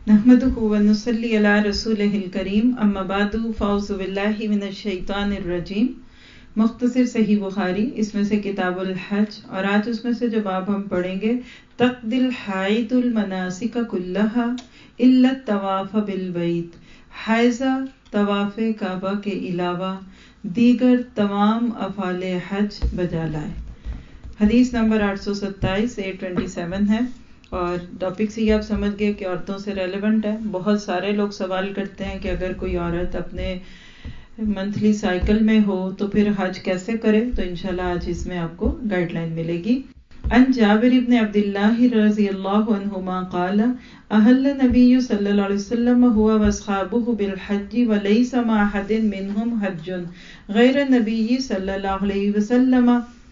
نحمده ونصلي على رسوله الكريم اما بعد فاعوذ بالله من الشیطان الرجیم۔ مختصر صحیح بخاری، اس میں سے کتاب الحج، اور آج اس میں سے جو باب ہم پڑھیں گے، تقضی الحائض المناسک کلھا الا الطواف بالبیت، حائضہ طواف کعبہ کے علاوہ دیگر تمام افعال حج بجا لائے۔ حدیث نمبر 827 ہے، اور ٹاپک سے یہ آپ سمجھ گئے کہ عورتوں سے ریلیونٹ ہے۔ بہت سارے لوگ سوال کرتے ہیں کہ اگر کوئی عورت اپنے منتھلی سائیکل میں ہو تو پھر حج کیسے کرے، تو انشاءاللہ آج اس میں آپ کو گائیڈ لائن ملے گی۔ عن جابر بن عبد اللہ رضی اللہ عنہما قال احل نبی صلی اللہ علیہ وسلم هو واصحابہ بالحج وليس مع احد منهم حج غیر النبی صلی اللہ علیہ وسلم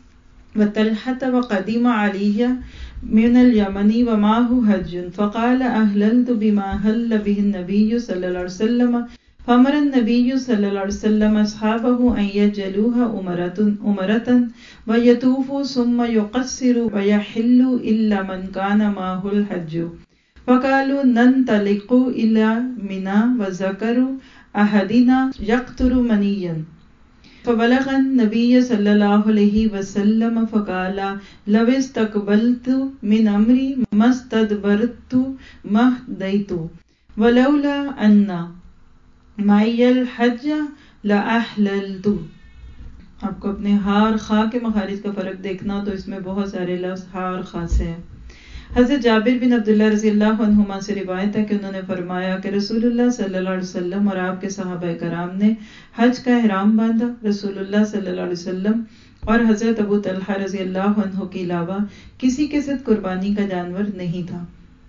وطلحة وقدم علیہ من الیمن ومعه حج فقال احللت بما حل به النبي صلی اللہ علیہ وسلم فامر النبي صلی اللہ علیہ وسلم اصحابه ان يجعلوها عمرة ويطوفوا ثم يقصروا ويحلوا الا من كان معه الحج فقالوا ننطلق الى منى وذكروا احدنا يقطر منيا فبلغ النبي صلی اللہ علیہ وسلم فقال لو استقبلت من امری ما استدبرت ما اهديت ولولا ان معي الحج لاحللت۔ آپ کو اپنے ہا اور خا کے مخارج کا فرق دیکھنا ہو تو اس میں بہت سارے لفظ ہا اور خا سے ہیں۔ حضرت جابر بن عبداللہ رضی اللہ عنہما سے روایت ہے کہ انہوں نے فرمایا کہ رسول اللہ صلی اللہ علیہ وسلم اور آپ کے صحابہ کرام نے حج کا احرام باندھا۔ رسول اللہ صلی اللہ علیہ وسلم اور حضرت ابو طلحہ رضی اللہ عنہ کے علاوہ کسی کے ساتھ قربانی کا جانور نہیں تھا،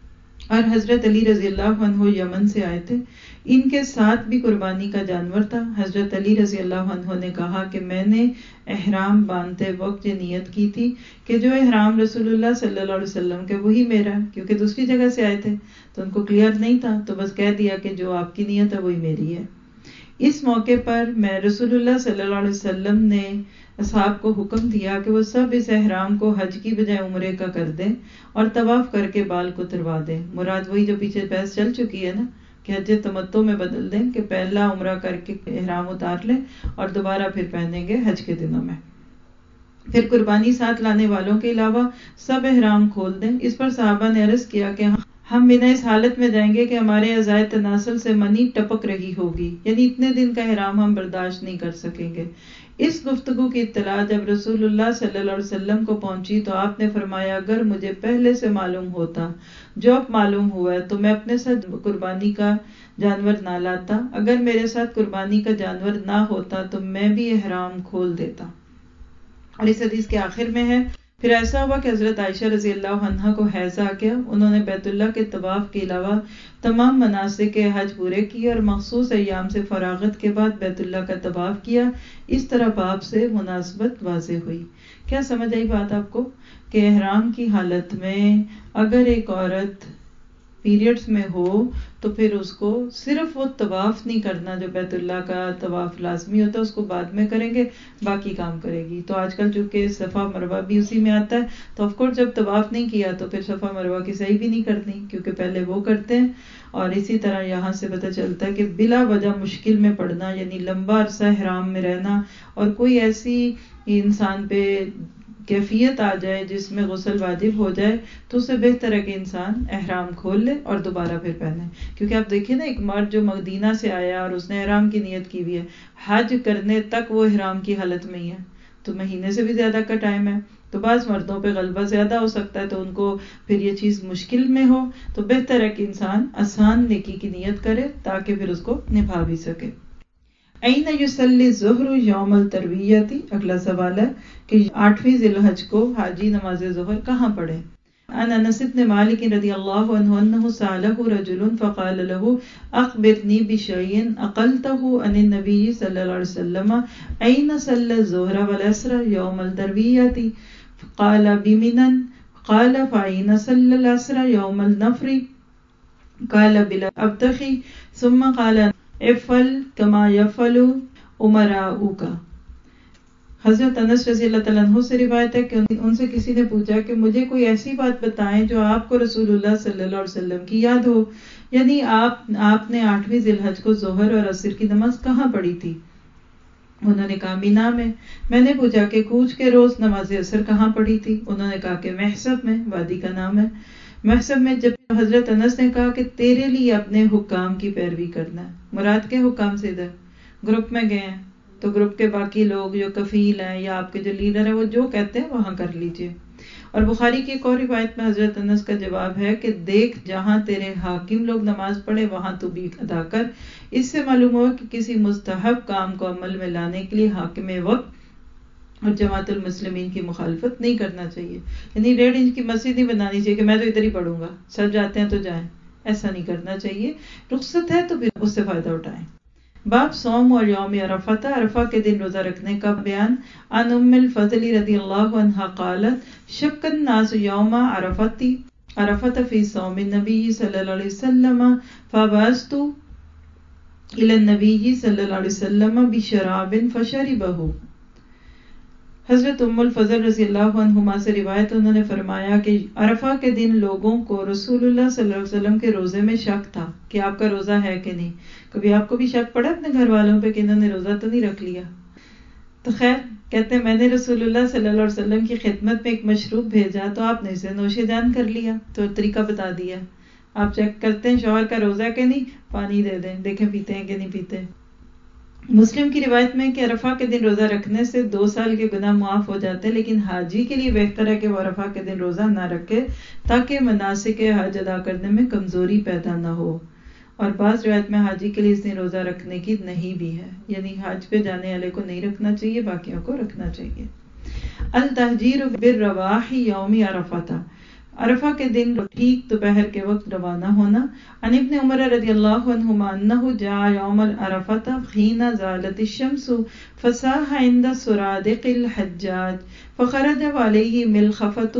اور حضرت علی رضی اللہ عنہ یمن سے آئے تھے، ان کے ساتھ بھی قربانی کا جانور تھا۔ حضرت علی رضی اللہ عنہ نے کہا کہ میں نے احرام باندھتے وقت یہ نیت کی تھی کہ جو احرام رسول اللہ صلی اللہ علیہ وسلم کے وہی میرا ہے، کیونکہ دوسری جگہ سے آئے تھے تو ان کو کلیئر نہیں تھا، تو بس کہہ دیا کہ جو آپ کی نیت ہے وہی میری ہے۔ اس موقع پر میں رسول اللہ صلی اللہ علیہ وسلم نے اصحاب کو حکم دیا کہ وہ سب اس احرام کو حج کی بجائے عمرے کا کر دیں اور طواف کر کے بال کو تروا دیں۔ مراد وہی جو پیچھے بحث چل چکی ہے نا، کہ حج تمتع میں بدل دیں، کہ پہلا عمرہ کر کے احرام اتار لیں اور دوبارہ پھر پہنیں گے حج کے دنوں میں۔ پھر قربانی ساتھ لانے والوں کے علاوہ سب احرام کھول دیں۔ اس پر صحابہ نے عرض کیا کہ ہم بنا اس حالت میں جائیں گے کہ ہمارے اعضائے تناسل سے منی ٹپک رہی ہوگی، یعنی اتنے دن کا احرام ہم برداشت نہیں کر سکیں گے۔ اس گفتگو کی اطلاع جب رسول اللہ صلی اللہ علیہ وسلم کو پہنچی تو آپ نے فرمایا اگر مجھے پہلے سے معلوم ہوتا جو اب معلوم ہوا ہے تو میں اپنے ساتھ قربانی کا جانور نہ لاتا، اگر میرے ساتھ قربانی کا جانور نہ ہوتا تو میں بھی احرام کھول دیتا۔ اور اس حدیث کے آخر میں ہے پھر ایسا ہوا کہ حضرت عائشہ رضی اللہ عنہا کو حیض آ گیا، انہوں نے بیت اللہ کے طواف کے علاوہ تمام مناسک حج پورے کیے اور مخصوص ایام سے فراغت کے بعد بیت اللہ کا طواف کیا۔ اس طرح باب سے مناسبت واضح ہوئی۔ کیا سمجھ آئی بات آپ کو کہ احرام کی حالت میں اگر ایک عورت پیریڈز میں ہو تو پھر اس کو صرف وہ طواف نہیں کرنا جو بیت اللہ کا طواف لازمی ہوتا ہے، اس کو بعد میں کریں گے، باقی کام کرے گی۔ تو آج کل چونکہ صفا مروہ بھی اسی میں آتا ہے تو آف کورس جب طواف نہیں کیا تو پھر صفا مروہ کی صحیح بھی نہیں کرنی، کیونکہ پہلے وہ کرتے ہیں۔ اور اسی طرح یہاں سے پتہ چلتا ہے کہ بلا وجہ مشکل میں پڑنا، یعنی لمبا عرصہ احرام میں رہنا، اور کوئی ایسی انسان پہ کیفیت آ جائے جس میں غسل واجب ہو جائے تو اس سے بہتر ہے کہ انسان احرام کھول لے اور دوبارہ پھر پہنے۔ کیونکہ آپ دیکھیں نا، ایک مرد جو مدینہ سے آیا اور اس نے احرام کی نیت کی ہوئی ہے، حج کرنے تک وہ احرام کی حالت میں ہی ہے، تو مہینے سے بھی زیادہ کا ٹائم ہے، تو بعض مردوں پہ غلبہ زیادہ ہو سکتا ہے تو ان کو پھر یہ چیز مشکل میں ہو، تو بہتر ہے کہ انسان آسان نیکی کی نیت کرے تاکہ پھر اس کو نبھا بھی سکے۔ این یصلی الظہر یوم الترویۃ، اگلا سوال ہے کہ 8ویں ذی الحج کو حاجی نماز ظہر کہاں پڑھے؟ عن انس بن مالک رضی اللہ عنہ انہ سألہ رجل فقال له اخبرنی بشیء عقلته عن النبی صلی اللہ علیہ وسلم این صلی الظہر والعصر یوم الترویۃ قال بمنى قال فأين صلى العصر يوم النفر قال بالابتخ ثم قال افعل كما يفعل امراؤك حضرت انس رضی اللہ تعالیٰ عنہ سے روایت ہے کہ ان سے کسی نے پوچھا کہ مجھے کوئی ایسی بات بتائیں جو آپ کو رسول اللہ صلی اللہ علیہ وسلم کی یاد ہو، یعنی آپ نے 8ویں ذی الحج کو ظہر اور عصر کی نماز کہاں پڑھی تھی؟ انہوں نے کہا مینا میں نے پوچھا کہ کوچ کے روز نماز عصر کہاں پڑھی تھی؟ انہوں نے کہا کہ محسب میں، وادی کا نام ہے محسب میں۔ جب حضرت انس نے کہا کہ تیرے لیے اپنے حکام کی پیروی کرنا ہے، مراد کے حکام سے ادھر گروپ میں گئے ہیں تو گروپ کے باقی لوگ جو کفیل ہیں یا آپ کے جو لیڈر ہیں وہ جو کہتے ہیں وہاں کر لیجئے۔ اور بخاری کی ایک اور روایت میں حضرت انس کا جواب ہے کہ دیکھ جہاں تیرے حاکم لوگ نماز پڑھے وہاں تو بھی ادا کر۔ اس سے معلوم ہوا کہ کسی مستحب کام کو عمل میں لانے کے لیے حاکم وقت اور جماعت المسلمین کی مخالفت نہیں کرنا چاہیے، یعنی 1.5 انچ کی مسجد نہیں بنانی چاہیے کہ میں تو ادھر ہی پڑھوں گا، سب جاتے ہیں تو جائیں، ایسا نہیں کرنا چاہیے۔ رخصت ہے تو پھر اس سے فائدہ اٹھائیں۔ باب صوم اور یوم عرفہ، عرفہ کے دن روزہ رکھنے کا بیان۔ عن ام الفضل رضی اللہ عنہا قالت شک الناس یوم عرفۃ فی صوم النبی صلی اللہ علیہ وسلم فبعثت الی النبی صلی اللہ علیہ وسلم بشراب فشربہ۔ حضرت ام الفضل رضی اللہ عنہما سے روایت، انہوں نے فرمایا کہ عرفہ کے دن لوگوں کو رسول اللہ صلی اللہ علیہ وسلم کے روزے میں شک تھا کہ آپ کا روزہ ہے کہ نہیں۔ کبھی آپ کو بھی شک پڑا اپنے گھر والوں پہ کہ انہوں نے روزہ تو نہیں رکھ لیا؟ تو خیر کہتے ہیں میں نے رسول اللہ صلی اللہ علیہ وسلم کی خدمت میں ایک مشروب بھیجا تو آپ نے اسے نوش جان کر لیا، تو طریقہ بتا دیا۔ آپ چیک کرتے ہیں شوہر کا روزہ کہ نہیں، پانی دے دیں، دیکھیں پیتے ہیں کہ نہیں پیتے۔ مسلم کی روایت میں کہ عرفہ کے دن روزہ رکھنے سے 2 سال کے گناہ معاف ہو جاتے ہیں، لیکن حاجی کے لیے بہتر ہے کہ وہ عرفہ کے دن روزہ نہ رکھے تاکہ مناسک حج ادا کرنے میں کمزوری پیدا نہ ہو۔ اور بعض روایت میں حاجی کے لیے اس دن روزہ رکھنے کی نہیں بھی ہے، یعنی حج پہ جانے والے کو نہیں رکھنا چاہیے، باقیوں کو رکھنا چاہیے۔ التہجیر بالرواح یوم عرفہ، عرفہ کے دن ٹھیک دوپہر کے وقت روانہ ہونا۔ عن ابن عمر رضی اللہ عنہما انہ جاء یوم عرفۃ حین زالت الشمس فصاح عند سرادق الحجاج فخرج وعلیہ ملخفۃ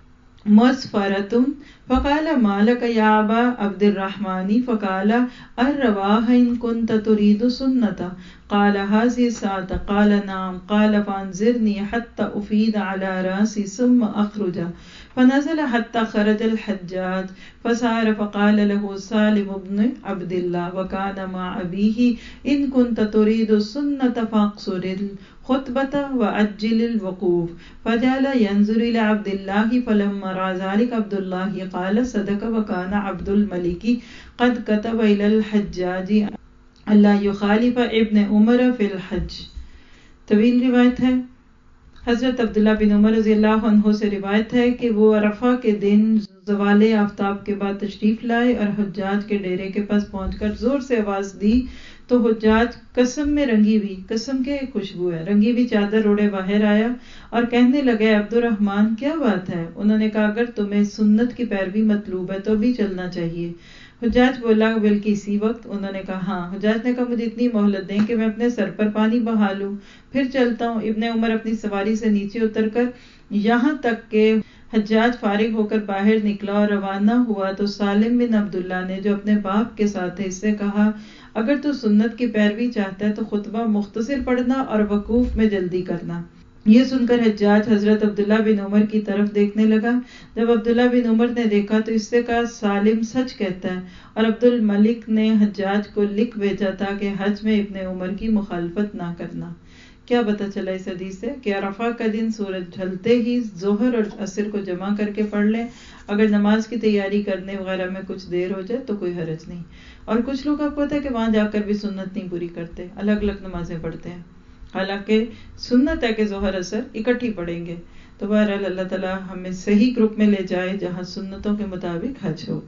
مسفرۃ فقال ما لك یا ابا عبد الرحمن فقال الرواح ان كنت تريد سنة قال هذه الساعة قال نعم قال فانظرني حتى أفيد على رأسي ثم أخرج فنزل حتى خرج الحجاج فسار فقال له سالم بن عبد الله وكان مع أبيه إن كنت تريد السنة فاقصر الخطبة وعجل الوقوف فجعل ينظر إلى عبد الله فلما رأى ذلك عبد الله قال صدق وكان عبد الملك قد كتب إلى الحجاج اللہ یخالف ابن عمر فی الحج۔ طویل روایت ہے۔ حضرت عبداللہ بن عمر رضی اللہ عنہ سے روایت ہے کہ وہ عرفہ کے دن زوال آفتاب کے بعد تشریف لائے اور حجاج کے ڈیرے کے پاس پہنچ کر زور سے آواز دی تو حجاج قسم میں رنگی ہوئی، قسم کے خوشبو ہے، رنگی ہوئی چادر اوڑے باہر آیا اور کہنے لگے عبد الرحمن کیا بات ہے؟ انہوں نے کہا اگر تمہیں سنت کی پیروی مطلوب ہے تو بھی چلنا چاہیے۔ حجاج بولا بلکہ اسی وقت؟ انہوں نے کہا ہاں۔ حجاج نے کہا مجھے اتنی مہلت دیں کہ میں اپنے سر پر پانی بہا لوں، پھر چلتا ہوں۔ ابن عمر اپنی سواری سے نیچے اتر کر یہاں تک کہ حجاج فارغ ہو کر باہر نکلا اور روانہ ہوا تو سالم بن عبداللہ نے جو اپنے باپ کے ساتھ تھے اس سے کہا اگر تو سنت کی پیروی چاہتا ہے تو خطبہ مختصر پڑھنا اور وقوف میں جلدی کرنا۔ یہ سن کر حجاج حضرت عبداللہ بن عمر کی طرف دیکھنے لگا۔ جب عبداللہ بن عمر نے دیکھا تو اس سے کہا سالم سچ کہتا ہے، اور عبد الملک نے حجاج کو لکھ بھیجا تھا کہ حج میں ابن عمر کی مخالفت نہ کرنا۔ کیا پتہ چلا اس حدیث سے کہ عرفہ کا دن سورج ڈھلتے ہی ظہر اور عصر کو جمع کر کے پڑھ لیں، اگر نماز کی تیاری کرنے وغیرہ میں کچھ دیر ہو جائے تو کوئی حرج نہیں۔ اور کچھ لوگ آپ کو پتہ ہے کہ وہاں جا کر بھی سنت نہیں پوری کرتے، الگ الگ نمازیں پڑھتے ہیں، حالانکہ سنت ہے کہ ظہر عصر اکٹھی پڑھیں گے۔ تو بہرحال اللہ تعالیٰ ہمیں صحیح گروپ میں لے جائے جہاں سنتوں کے مطابق حج ہو۔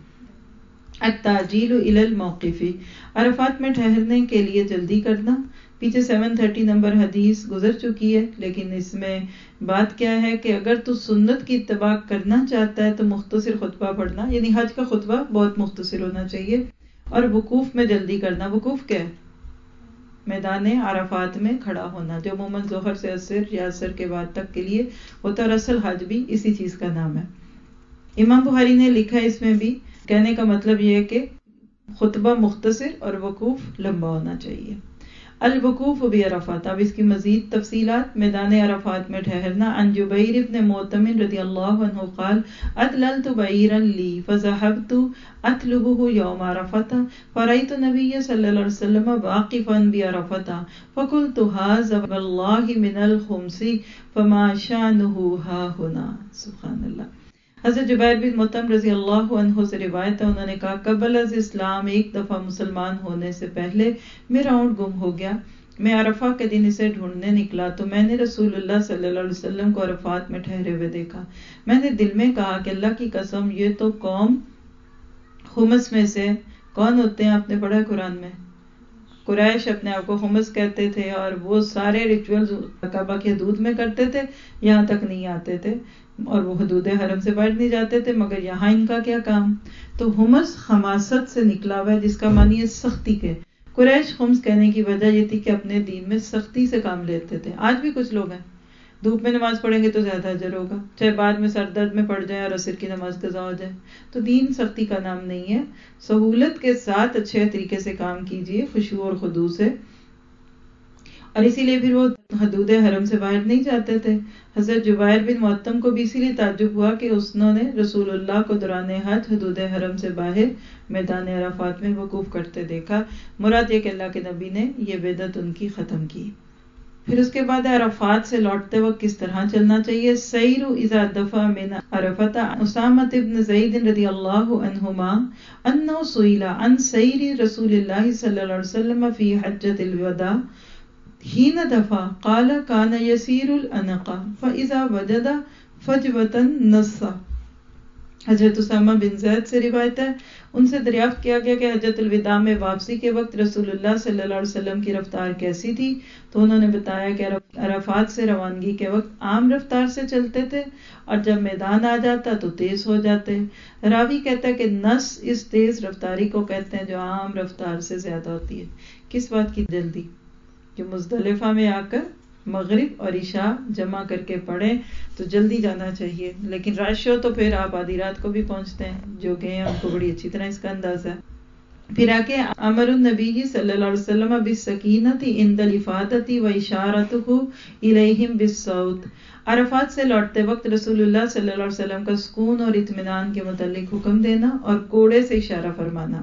التعجیل الی الموقف، عرفات میں ٹھہرنے کے لیے جلدی کرنا۔ پیچھے 730 نمبر حدیث گزر چکی ہے، لیکن اس میں بات کیا ہے کہ اگر تو سنت کی اتباع کرنا چاہتا ہے تو مختصر خطبہ پڑھنا، یعنی حج کا خطبہ بہت مختصر ہونا چاہیے، اور وقوف میں جلدی کرنا۔ وقوف کیا ہے؟ میدان عرفات میں کھڑا ہونا، جو عموماً ظہر سے عصر یا عصر کے بعد تک کے لیے ہوتا ہے، اور اصل حج بھی اسی چیز کا نام ہے۔ امام بخاری نے لکھا ہے اس میں بھی، کہنے کا مطلب یہ ہے کہ خطبہ مختصر اور وقوف لمبا ہونا چاہیے۔ الوقوف بعرفات، اب اس کی مزید تفصیلات، میدان عرفات میں ٹھہرنا۔ عن جبیر بن معتم رضی اللہ عنہ قال ادللت بعیرا لی فذهبت اطلبه یوم عرفۃ فرأیت النبی صلی اللہ علیہ وسلم واقفا بعرفۃ فقلت هذا واللہ من الخمس فما شأنه ها هنا۔ سبحان اللہ۔ حضرت جبیر بن مطعم رضی اللہ عنہ سے روایت ہے، انہوں نے کہا قبل از اسلام ایک دفعہ مسلمان ہونے سے پہلے میرا اونٹ گم ہو گیا، میں عرفہ کے دن اسے ڈھونڈنے نکلا تو میں نے رسول اللہ صلی اللہ علیہ وسلم کو عرفات میں ٹھہرے ہوئے دیکھا۔ میں نے دل میں کہا کہ اللہ کی قسم یہ تو قوم خمس میں سے کون ہوتے ہیں، آپ نے پڑھا قرآن میں، قریش اپنے آپ کو خمس کہتے تھے اور وہ سارے ریچولز کعبہ کی حدود میں کرتے تھے، یہاں تک نہیں آتے تھے اور وہ حدود حرم سے باہر نہیں جاتے تھے، مگر یہاں ان کا کیا کام۔ تو خمس خماست سے نکلا ہوا ہے جس کا معنی ہے سختی کے۔ قریش خمس کہنے کی وجہ یہ تھی کہ اپنے دین میں سختی سے کام لیتے تھے۔ آج بھی کچھ لوگ ہیں دھوپ میں نماز پڑھیں گے تو زیادہ اجر ہوگا، چاہے بعد میں سر درد میں پڑ جائے اور عصر کی نماز قضا ہو جائے۔ تو دین سختی کا نام نہیں ہے، سہولت کے ساتھ اچھے طریقے سے کام کیجیے، خشوع اور خضوع سے، اور اسی لیے پھر وہ حدود حرم سے باہر نہیں جاتے تھے۔ حضرت جبیر بن معتم کو بھی اسی لیے تعجب ہوا کہ انہوں نے رسول اللہ کو دوران حج حدود حرم سے باہر میدان عرفات میں وقوف کرتے دیکھا۔ مراد یہ کہ اللہ کے نبی نے یہ بدعت ان کی ختم کی۔ پھر اس کے بعد عرفات سے لوٹتے وقت کس طرح چلنا چاہیے۔ سیر اذا دفع من عرفۃ اسامۃ بن زید رضی اللہ عنہما انہ سئل عن سیر رسول اللہ صلی اللہ علیہ وسلم فی حجۃ الوداع حین دفع قال کان یسیر العنق فاذا وجد فجوۃ نص۔ حضرت اسامہ بن زید سے روایت ہے، ان سے دریافت کیا گیا کہ حجۃ الوداع میں واپسی کے وقت رسول اللہ صلی اللہ علیہ وسلم کی رفتار کیسی تھی، تو انہوں نے بتایا کہ عرفات سے روانگی کے وقت عام رفتار سے چلتے تھے اور جب میدان آ جاتا تو تیز ہو جاتے۔ راوی کہتا ہے کہ نص اس تیز رفتاری کو کہتے ہیں جو عام رفتار سے زیادہ ہوتی ہے۔ کس بات کی جلدی؟ جو مزدلفہ میں آ کر مغرب اور عشاء جمع کر کے پڑھیں تو جلدی جانا چاہیے، لیکن رش ہو تو پھر آپ آدھی رات کو بھی پہنچتے ہیں، جو گئے ہیں ان کو بڑی اچھی طرح اس کا اندازہ ہے۔ پھر آگے امر النبی صلی اللہ علیہ وسلم بالسکینۃ عند الافاضۃ واشارتہ الیہم بالصوت۔ عرفات سے لوٹتے وقت رسول اللہ صلی اللہ علیہ وسلم کا سکون اور اطمینان کے متعلق حکم دینا اور کوڑے سے اشارہ فرمانا۔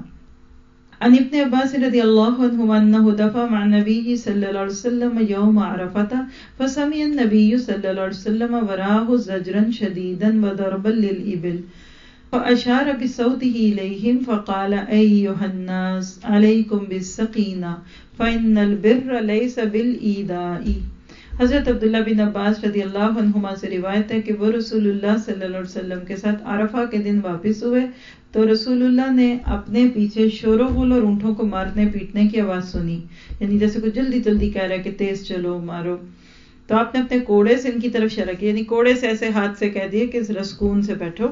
عن ابن عباس رضی اللہ عنہما انہ دفع مع النبی صلی اللہ علیہ وسلم یوم عرفۃ فسمع النبی صلی اللہ علیہ وسلم وراءہ زجرا شدیدا وضربا للإبل فأشار بصوته إليهم فقال أيها الناس عليكم بالسقينة فإن البر ليس بالإيذاء۔ حضرت عبداللہ بن عباس رضی اللہ عنہما سے روایت ہے کہ وہ رسول اللہ صلی اللہ علیہ وسلم کے ساتھ عرفہ کے دن واپس ہوئے تو رسول اللہ نے اپنے پیچھے شور و غل اور اونٹوں کو مارنے پیٹنے کی آواز سنی، یعنی جیسے کوئی جلدی جلدی کہہ رہا ہے کہ تیز چلو مارو، تو آپ نے اپنے کوڑے سے ان کی طرف اشارہ کیا، یعنی کوڑے سے ایسے ہاتھ سے کہہ دیے کہ ذرا سکون سے بیٹھو،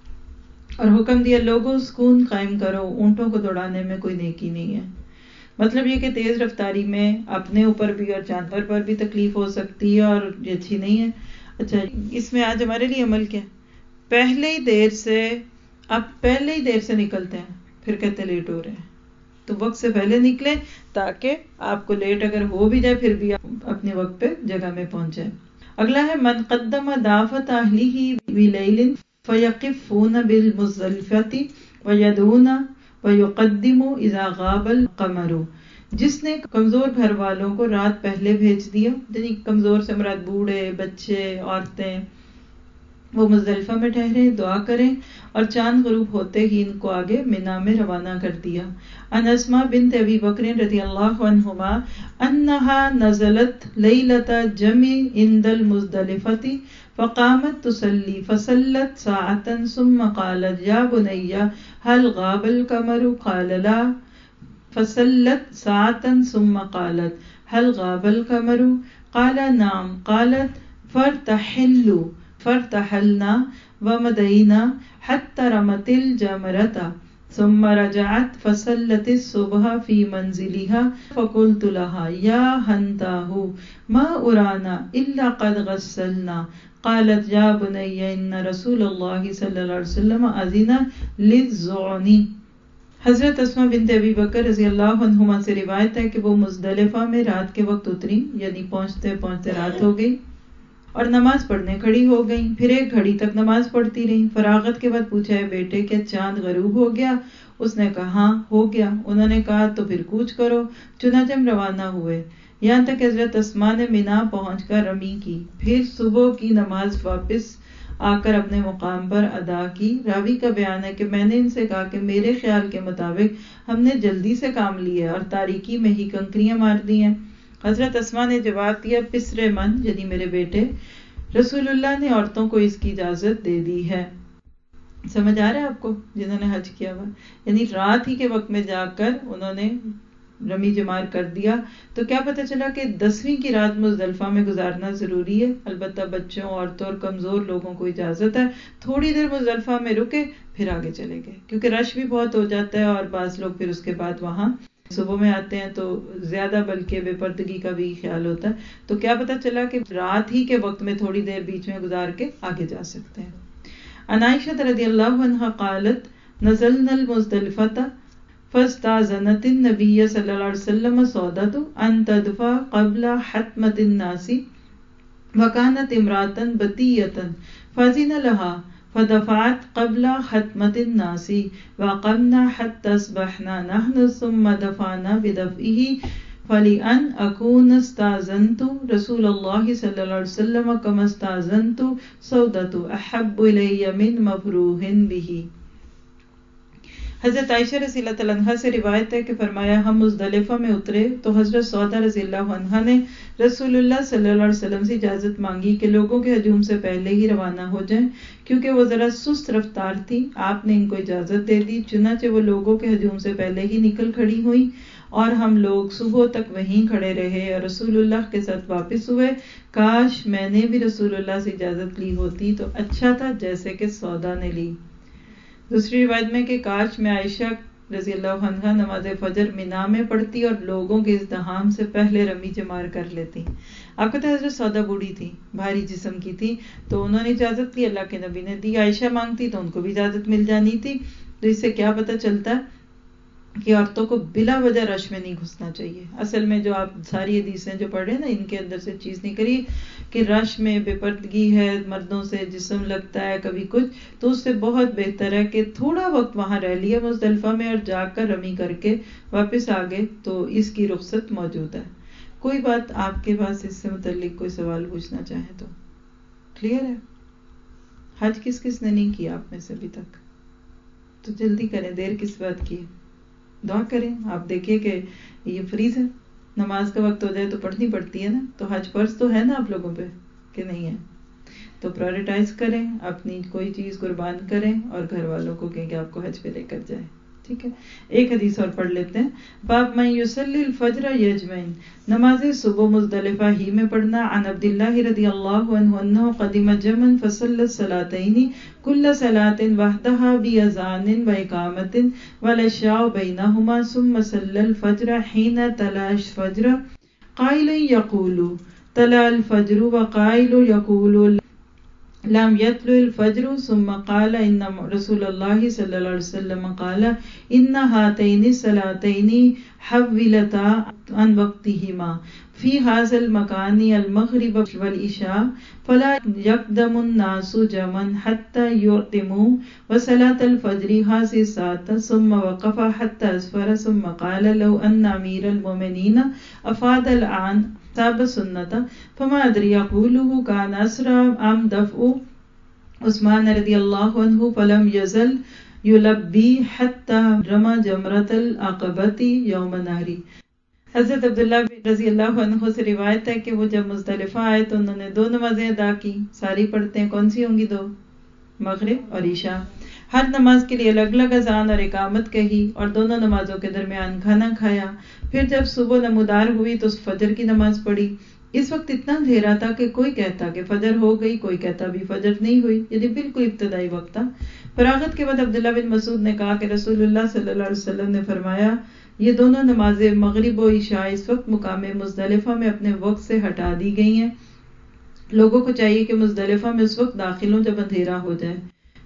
اور حکم دیا لوگوں سکون قائم کرو، اونٹوں کو دوڑانے میں کوئی نیکی نہیں ہے۔ مطلب یہ کہ تیز رفتاری میں اپنے اوپر بھی اور جانور پر بھی تکلیف ہو سکتی ہے اور یہ اچھی نہیں ہے۔ اچھا، اس میں آج ہمارے لیے عمل کیا؟ پہلے ہی دیر سے نکلتے ہیں، پھر کہتے لیٹ ہو رہے ہیں، تو وقت سے پہلے نکلیں تاکہ آپ کو لیٹ اگر ہو بھی جائے پھر بھی آپ اپنے وقت پہ جگہ میں پہنچیں۔ اگلا ہے من قدم دعوت اہلہ بلیل فیقفون بالمزدلفۃ ویدعون وَيُقَدِّمُ إِذَا غَابَ الْقَمَرُ۔ جس نے کمزور گھر والوں کو رات پہلے بھیج دیا، یعنی کمزور سے مراد بوڑھے، بچے، عورتیں، وہ مزدلفہ میں ٹھہرے، دعا کریں اور چاند غروب ہوتے ہی ان کو آگے منا میں روانہ کر دیا۔ عن اسماء بنت ابی بکر رضی اللہ عنہما انها نزلت لیلۃ جمع عند المزدلفۃ فقامت تصلی فصلت ساعة ثم قالت یا بنی هل غاب القمر قال لا فصلت ساعة ثم قالت هل غاب القمر قال نعم قالت فارتحلنا ومضينا حتى رمت الجمرة ثم رجعت فصلت الصبح في منزلها فقلت لها يا هنتاه ما أرانا إلا قد غسلنا قالت يا بني إن رسول الله صلى الله عليه وسلم أذن للزعن۔ حضرت اسماء بنت ابی بکر رضی اللہ عنہما سے روایت ہے کہ وہ مزدلفہ میں رات کے وقت اتری، یعنی پہنچتے پہنچتے رات ہو گئی اور نماز پڑھنے کھڑی ہو گئیں. پھر ایک گھڑی تک نماز پڑھتی رہیں. فراغت کے بعد پوچھا ہے بیٹے کیا چاند غروب ہو گیا؟ اس نے کہا ہاں ہو گیا. انہوں نے کہا تو پھر کوچ کرو. چنانچہ ہم روانہ ہوئے یہاں تک حضرت اسماء نے مینا پہنچ کر رمی کی. پھر صبح کی نماز واپس آ کر اپنے مقام پر ادا کی. راوی کا بیان ہے کہ میں نے ان سے کہا کہ میرے خیال کے مطابق ہم نے جلدی سے کام لیا اور تاریکی میں ہی کنکریاں مار دی ہیں. حضرت اسماء نے جواب دیا پسرے من یعنی میرے بیٹے، رسول اللہ نے عورتوں کو اس کی اجازت دے دی ہے. سمجھ آ رہا ہے آپ کو؟ جنہوں نے حج کیا ہوا یعنی رات ہی کے وقت میں جا کر انہوں نے رمی جمار کر دیا. تو کیا پتہ چلا کہ 10ویں کی رات مزدلفہ میں گزارنا ضروری ہے. البتہ بچوں، عورتوں اور کمزور لوگوں کو اجازت ہے تھوڑی دیر مزدلفہ میں رکے پھر آگے چلے گئے، کیونکہ رش بھی بہت ہو جاتا ہے اور بعض لوگ پھر اس کے بعد وہاں صبح میں آتے ہیں تو زیادہ بلکہ بے پردگی کا بھی خیال ہوتا ہے. تو کیا پتہ چلا کہ رات ہی کے وقت میں تھوڑی دیر بیچ میں گزار کے آگے جا سکتے ہیں. عن عائشہ رضی اللہ عنہا قالت نزلنا المزدلفة فاستأذنت النبي صلی اللہ علیہ وسلم سودة ان تدفع قبل حتمة الناس وكانت امرأة بتية فأذن لها فدفعت قبل حتمة الناس وقمنا حتى اصبحنا نحن ثم دفعنا بدفعه فلأن أكون استأذنت رسول الله صلى الله عليه وسلم كما استأذنت سودة أحب إلي من مفروح به. حضرت عائشہ رضی اللہ تعالیٰ عنہا سے روایت ہے کہ فرمایا ہم مزدلفہ میں اترے تو حضرت سودہ رضی اللہ عنہا نے رسول اللہ صلی اللہ علیہ وسلم سے اجازت مانگی کہ لوگوں کے ہجوم سے پہلے ہی روانہ ہو جائیں، کیونکہ وہ ذرا سست رفتار تھی. آپ نے ان کو اجازت دے دی. چنانچہ وہ لوگوں کے ہجوم سے پہلے ہی نکل کھڑی ہوئی اور ہم لوگ صبح تک وہیں کھڑے رہے اور رسول اللہ کے ساتھ واپس ہوئے. کاش میں نے بھی رسول اللہ سے اجازت لی ہوتی تو اچھا تھا جیسے کہ سودا نے لی. دوسری روایت میں کہ کاش میں عائشہ رضی اللہ عنہا نماز فجر مینا میں پڑھتی اور لوگوں کے ازدحام سے پہلے رمی جمار کر لیتی. آپ کہتے ہیں حضرت سودا بوڑھی تھی، بھاری جسم کی تھی، تو انہوں نے اجازت لی، اللہ کے نبی نے دی. عائشہ مانگتی تو ان کو بھی اجازت مل جانی تھی. تو اس سے کیا پتہ چلتا ہے کہ عورتوں کو بلا وجہ رش میں نہیں گھسنا چاہیے. اصل میں جو آپ ساری حدیثیں جو پڑھ رہے ہیں نا ان کے اندر سے چیز نکلی کہ رش میں بے پردگی ہے، مردوں سے جسم لگتا ہے کبھی کچھ، تو اس سے بہت بہتر ہے کہ تھوڑا وقت وہاں رہ لیا مزدلفہ میں اور جا کر رمی کر کے واپس آ گئے تو اس کی رخصت موجود ہے. کوئی بات آپ کے پاس اس سے متعلق کوئی سوال پوچھنا چاہیں تو کلیئر ہے؟ حج کس کس نے نہیں کیا آپ میں سے ابھی تک؟ تو جلدی کریں، دیر کس بات کی. دعا کریں. آپ دیکھیں کہ یہ فریض ہے، نماز کا وقت ہو جائے تو پڑھنی پڑتی ہے نا. تو حج فرض تو ہے نا آپ لوگوں پہ کہ نہیں ہے؟ تو پرائورٹائز کریں، اپنی کوئی چیز قربان کریں اور گھر والوں کو کہیں کہ آپ کو حج پہ لے کر جائیں. ٹھیک ہے، ایک حدیث اور پڑھ لیتے ہیں. باب من یصلی الفجر یجمعین، نماز صبح مزدلفہ ہی میں پڑھنا. عن عبداللہ رضی اللہ عنہ انہ قدم جمعا فصلی الصلاتین کل صلاۃ وحدها باذان واقامۃ والعشاء بینہما ثم صلی الفجر حین طلع الفجر قائل یقول طلع الفجر وقائل یقول لم يطلع الفجر ثم قال ان رسول اللہ صلی اللہ علیہ وسلم قال ان هاتین الصلاتین حولتا عن وقتهما في هذا المكان المغرب والعشاء فلا يقدم الناس جمعا حتى يؤتموا وصلاة الفجر هذه الساعة ثم وقف حتى أسفر ثم قال لو أن أمير المؤمنين أفاد الآن تاب سنة فما أدري يقوله كان أسرع أم دفع عثمان رضی اللہ عنہ فلم يزل يلبي حتى رمى جمرة العقبة يوم النحر. حضرت عبداللہ رضی اللہ عنہ سے روایت ہے کہ وہ جب مزدلفہ آئے تو انہوں نے 2 نمازیں ادا کی. ساری پڑھتے ہیں، کون سی ہوں گی 2؟ مغرب اور عشاء. ہر نماز کے لیے الگ الگ اذان اور اقامت کہی اور دونوں نمازوں کے درمیان کھانا کھایا. پھر جب صبح نمودار ہوئی تو فجر کی نماز پڑھی. اس وقت اتنا اندھیرا تھا کہ کوئی کہتا کہ فجر ہو گئی، کوئی کہتا بھی فجر نہیں ہوئی، یعنی بالکل ابتدائی وقت تھا. فراغت کے بعد عبداللہ بن مسعود نے کہا کہ رسول اللہ صلی اللہ علیہ وسلم نے فرمایا یہ دونوں نمازیں مغرب و عشاء اس وقت مقام مزدلفہ میں اپنے وقت سے ہٹا دی گئی ہیں. لوگوں کو چاہیے کہ مزدلفہ میں اس وقت داخل ہوں جب اندھیرا ہو جائے.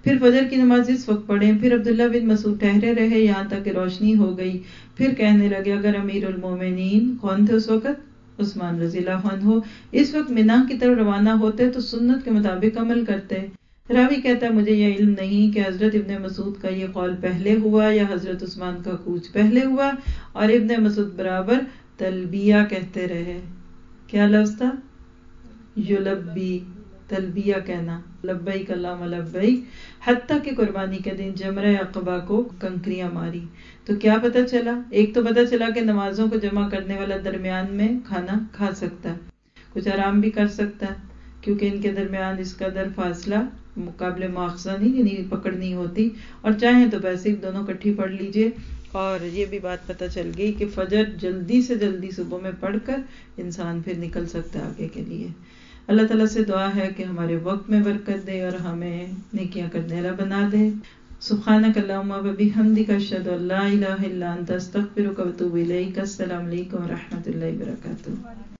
پھر فجر کی نماز اس وقت پڑھیں. پھر عبداللہ بن مسعود ٹھہرے رہے یہاں تک کہ روشنی ہو گئی. پھر کہنے لگے اگر امیر المومنین کون تھے اس وقت؟ عثمان رضی اللہ عنہ اس وقت منا کی طرف روانہ ہوتے تو سنت کے مطابق عمل کرتے. راوی کہتا ہے مجھے یہ علم نہیں کہ حضرت ابن مسعود کا یہ قول پہلے ہوا یا حضرت عثمان کا کوچ پہلے ہوا. اور ابن مسعود برابر تلبیہ کہتے رہے. کیا لفظ تھا؟ یلبی، تلبیہ کہنا، لبیک اللہم لبیک، حتیٰ کہ قربانی کے دن جمرہ عقبہ کو کنکریاں ماری. تو کیا پتہ چلا؟ ایک تو پتہ چلا کہ نمازوں کو جمع کرنے والا درمیان میں کھانا کھا سکتا ہے، کچھ آرام بھی کر سکتا ہے، کیونکہ ان کے درمیان اس قدر فاصلہ مقابل مواخذہ نہیں، یعنی پکڑ نہیں ہوتی. اور چاہیں تو ویسے دونوں کٹھی پڑھ لیجئے. اور یہ بھی بات پتہ چل گئی کہ فجر جلدی سے جلدی صبح میں پڑھ کر انسان پھر نکل سکتا ہے آگے کے لیے. اللہ تعالیٰ سے دعا ہے کہ ہمارے وقت میں برکت دے اور ہمیں نیکیاں کرنے والا بنا دے. سبحانک اللہم و بحمدک اشہد ان لا الہ الا انت استغفرک و اتوب الیک. السلام علیکم و رحمۃ اللہ وبرکاتہ.